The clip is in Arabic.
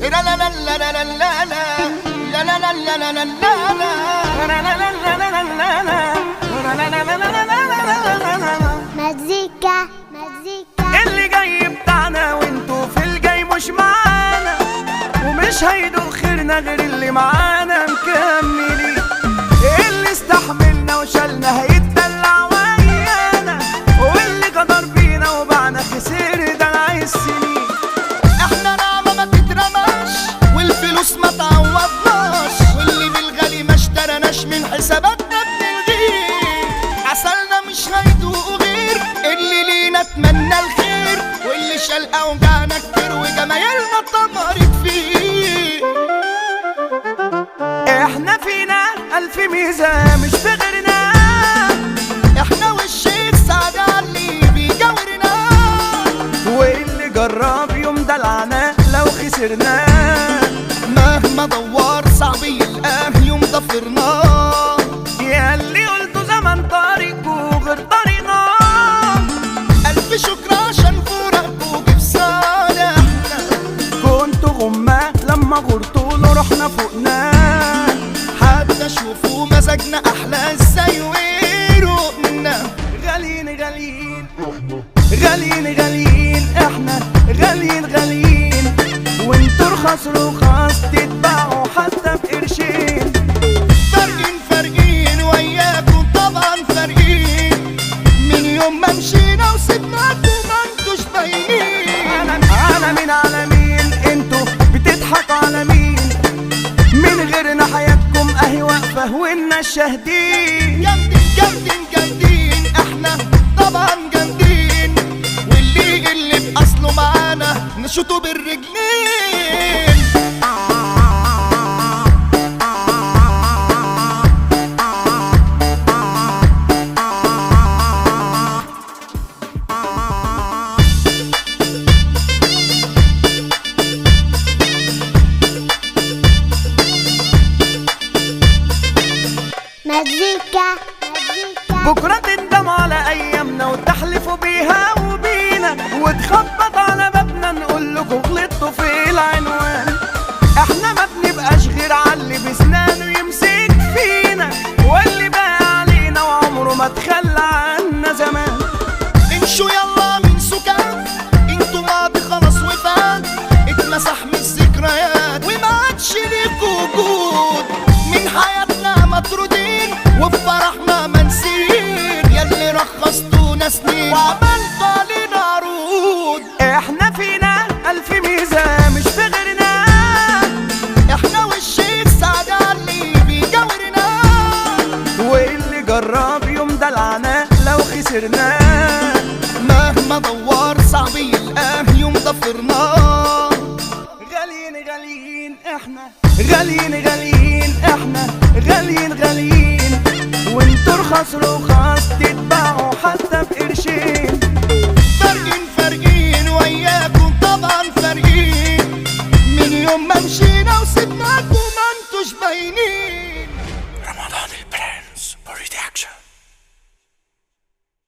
مزيكا اللي جاي بتاعنا وانتو في الجاي مش معانا، ومش هيدوق خيرنا غير اللي معانا مكملين. اللي استحملنا وشالنا هيتدلع ويانا، واللي قدر بينا وبعنا خسر دلع السنين. احنا نعمة ما تترماش والفلوس ما تعوضناش، واللي بالغالي ما اشترناش من حساباتنا بنلغيه. عسلنا مش هيدوقوا غير اللي لينا اتمنى الخير، واللي شال اوجعنا كتير وجمايلنا اتدمرت فيه. احنا فينا الف ميزة مش في غيرنا، احنا والشيخ سعد علي بيجاورنا، واللي جرب يوم دلعنا لو خسرنا. مهما دور صعب يلقاه يوم ضفرنا. يا اللي قلتوا زمن طريق وغير طريقنا، الف شكر عشان فراقكوا جه في صالحنا. كنتوا غمة لما غرتوا له رحنا فوقنا، حتى شوفوا مزاجنا احلى ازاي وروقنا. غاليين غاليين غاليين غاليين، احنا غاليين غاليين، وانتوا رخاص رخاص تتباعوا حتى بقرشين. فارقين وياكم طبعا فارقين، من يوم ما مشينا وسبناكم ما انتوش باينين. على مين على مين انتوا بتضحكوا على مين؟ من غيرنا حياتكم اهي واقفة وإنا الشاهدين. جامدين احنا طبعا جامدين، واللي بأصله معانا نشوطه بالرجلين. مزيكا بكرة تندم على أيامنا وتحلفوا بيها وبينا، وتخبط على بابنا نقول لكم غلطتوا في العنوان. احنا ما بنبقاش غير عاللي بسنانه يمسك فينا، واللي بقى علينا وعمره ما تخلى عنا زمان. امشوا يلا من سكات، انتوا ماضي خلاص وفات، اتمسح من الذكريات وما عادش ليكوا وجود. من حياتنا مطرودين وفي فرحنا منسيين، ياللي رخصتونا سنين وعملتوا علينا عروض. احنا فينا الف ميزة مش في غيرنا، احنا والشيخ سعد علي بيجاورنا، واللي جرب يوم دلعنا لو خسرنا. مهما دور صعب يلقاه يوم ضفرنا. غاليين احنا غاليين احنا غاليين وانتوا رخاص